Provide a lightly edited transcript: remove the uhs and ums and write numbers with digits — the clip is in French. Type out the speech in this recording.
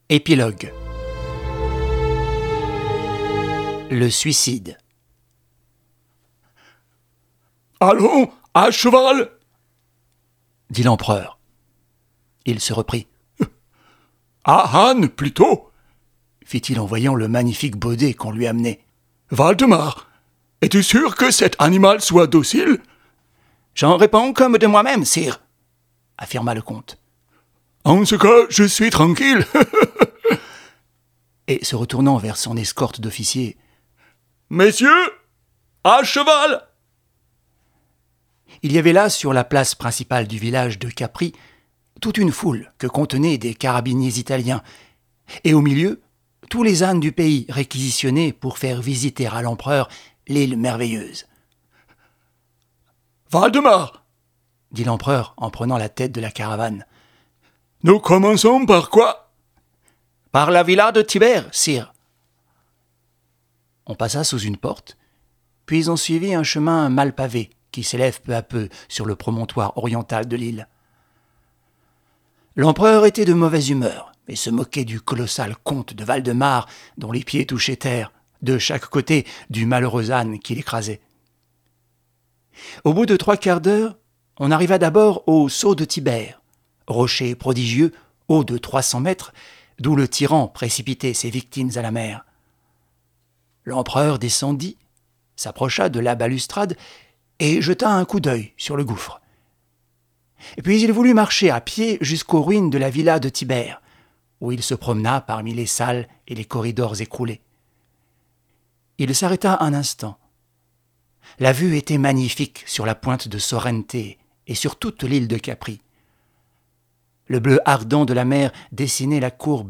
Épilogue. Le suicide. « Allons, à cheval !» dit l'empereur. Il se reprit. « À âne, plutôt !» fit-il en voyant le magnifique baudet qu'on lui amenait. « Waldemar, es-tu sûr que cet animal soit docile ?»« J'en réponds comme de moi-même, sire, » affirma le comte. « En ce cas, je suis tranquille. » Et se retournant vers son escorte d'officiers. « Messieurs, à cheval !» Il y avait là, sur la place principale du village de Capri, toute une foule que contenaient des carabiniers italiens, et au milieu, tous les ânes du pays réquisitionnés pour faire visiter à l'empereur l'île merveilleuse. « Waldemar !» dit l'empereur en prenant la tête de la caravane. « Nous commençons par quoi ?»« Par la villa de Tibère, sire. » On passa sous une porte, puis on suivit un chemin mal pavé qui s'élève peu à peu sur le promontoire oriental de l'île. L'empereur était de mauvaise humeur et se moquait du colossal comte de Waldemar dont les pieds touchaient terre, de chaque côté du malheureux âne qui l'écrasait. Au bout de 3 quarts d'heure, on arriva d'abord au saut de Tibère, rocher prodigieux, haut de 300 mètres, d'où le tyran précipitait ses victimes à la mer. L'empereur descendit, s'approcha de la balustrade et jeta un coup d'œil sur le gouffre. Puis il voulut marcher à pied jusqu'aux ruines de la villa de Tibère, où il se promena parmi les salles et les corridors écroulés. Il s'arrêta un instant. La vue était magnifique sur la pointe de Sorrente et sur toute l'île de Capri. Le bleu ardent de la mer dessinait la courbe